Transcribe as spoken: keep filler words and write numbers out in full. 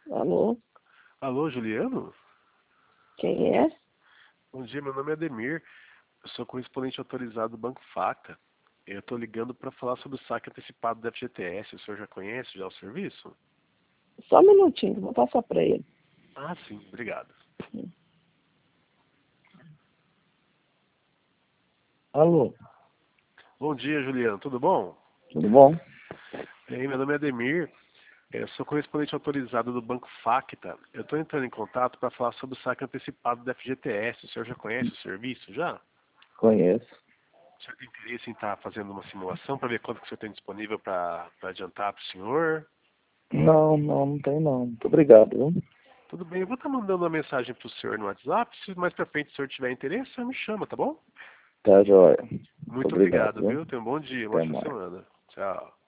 Alô? Alô, Juliano? Quem é? Bom dia, meu nome é Ademir. Eu sou correspondente autorizado do Banco Facta. Eu estou ligando para falar sobre o saque antecipado da F G T S. O senhor já conhece já o serviço? Só um minutinho, vou passar para ele. Ah, sim, obrigado. Alô? Bom dia, Juliano, tudo bom? Tudo bom? Bem, meu nome é Ademir. Eu sou correspondente autorizado do Banco Facta. Eu estou entrando em contato para falar sobre o saque antecipado da F G T S. O senhor já conhece o serviço já? Conheço. O senhor tem interesse em estar fazendo uma simulação para ver quanto que o senhor tem disponível para adiantar para o senhor? Não, não, não tem não. Muito obrigado, viu? Tudo bem, eu vou estar mandando uma mensagem para o senhor no WhatsApp. Se mais para frente o senhor tiver interesse, o senhor me chama, tá bom? Tá, joia. Muito Muito obrigado, obrigado, viu? viu? Tenha um bom dia, uma Até ótima mais. semana. Tchau.